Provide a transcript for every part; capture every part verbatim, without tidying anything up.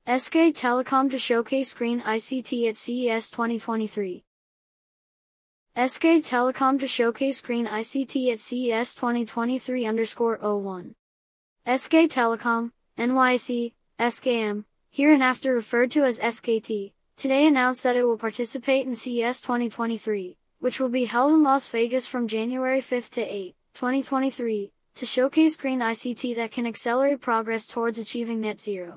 S K Telecom to showcase green I C T at C E S twenty twenty-three. S K Telecom to showcase green I C T at C E S twenty twenty-three underscore oh one. S K Telecom, N Y C, S K M, hereinafter referred to as S K T, today announced that it will participate in C E S twenty twenty-three, which will be held in Las Vegas from January fifth to eighth, twenty twenty-three, to showcase green I C T that can accelerate progress towards achieving net zero.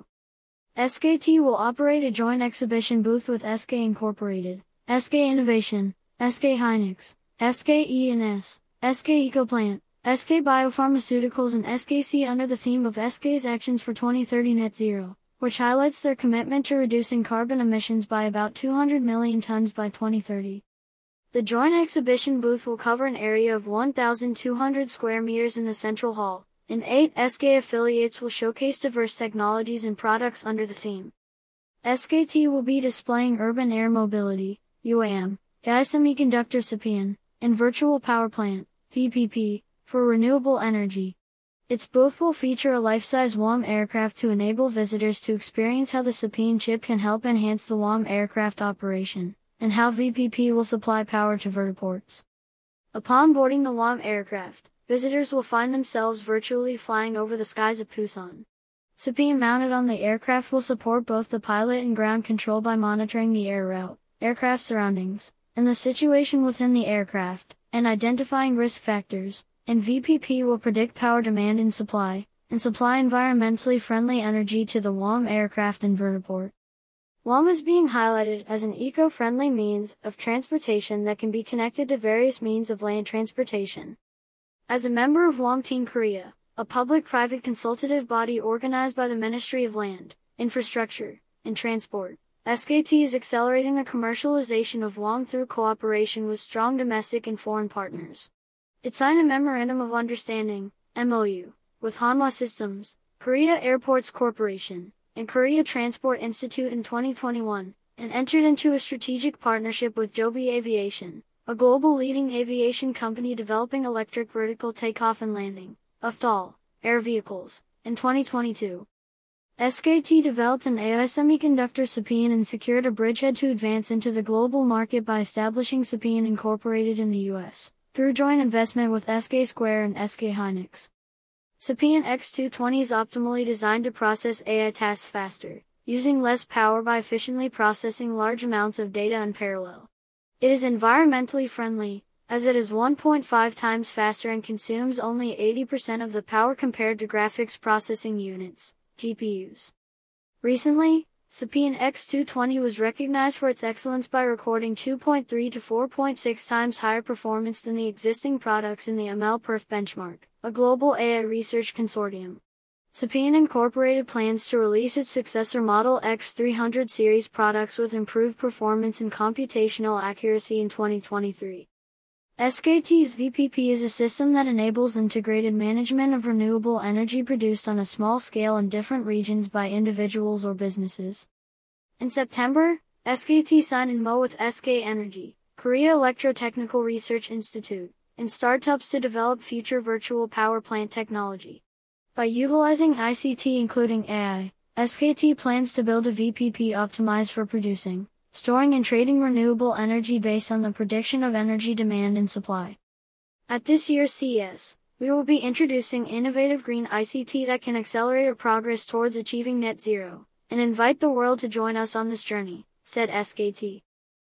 S K T will operate a joint exhibition booth with S K Incorporated, S K Innovation, S K Hynix, S K E and S, S K EcoPlant, S K Biopharmaceuticals and S K C under the theme of S K's Actions for twenty thirty Net Zero, which highlights their commitment to reducing carbon emissions by about two hundred million tons by twenty thirty. The joint exhibition booth will cover an area of one thousand two hundred square meters in the Central Hall, and eight S K affiliates will showcase diverse technologies and products under the theme. S K T will be displaying urban air mobility, U A M, A I semiconductor Sapien, and virtual power plant, V P P, for renewable energy. Its booth will feature a life-size W A M aircraft to enable visitors to experience how the Sapien chip can help enhance the W A M aircraft operation, and how V P P will supply power to vertiports. Upon boarding the W A M aircraft, visitors will find themselves virtually flying over the skies of Busan. Sapien mounted on the aircraft will support both the pilot and ground control by monitoring the air route, aircraft surroundings, and the situation within the aircraft, and identifying risk factors, and V P P will predict power demand and supply, and supply environmentally friendly energy to the W A M aircraft and vertiport. W A M is being highlighted as an eco-friendly means of transportation that can be connected to various means of land transportation. As a member of W A M Team Korea, a public-private consultative body organized by the Ministry of Land, Infrastructure, and Transport, S K T is accelerating the commercialization of W A M through cooperation with strong domestic and foreign partners. It signed a Memorandum of Understanding, M O U, with Hanwha Systems, Korea Airports Corporation, and Korea Transport Institute in twenty twenty-one, and entered into a strategic partnership with Joby Aviation, a global leading aviation company developing electric vertical takeoff and landing, A V T O L, air vehicles, in twenty twenty-two. S K T developed an A I semiconductor Sapien and secured a bridgehead to advance into the global market by establishing Sapien Incorporated in the U S, through joint investment with S K Square and S K Hynix. Sapien X two twenty is optimally designed to process A I tasks faster, using less power by efficiently processing large amounts of data in parallel. It is environmentally friendly, as it is one point five times faster and consumes only eighty percent of the power compared to graphics processing units, G P Us. Recently, Sapien X two twenty was recognized for its excellence by recording two point three to four point six times higher performance than the existing products in the M L Perf benchmark, a global A I research consortium. Sapien Incorporated plans to release its successor Model X three hundred series products with improved performance and computational accuracy in twenty twenty-three. S K T's V P P is a system that enables integrated management of renewable energy produced on a small scale in different regions by individuals or businesses. In September, S K T signed an M O U with S K Energy, Korea Electrotechnical Research Institute, and startups to develop future virtual power plant technology. By utilizing I C T including A I, S K T plans to build a V P P optimized for producing, storing and trading renewable energy based on the prediction of energy demand and supply. At this year's C E S, we will be introducing innovative green I C T that can accelerate our progress towards achieving net zero, and invite the world to join us on this journey, said S K T.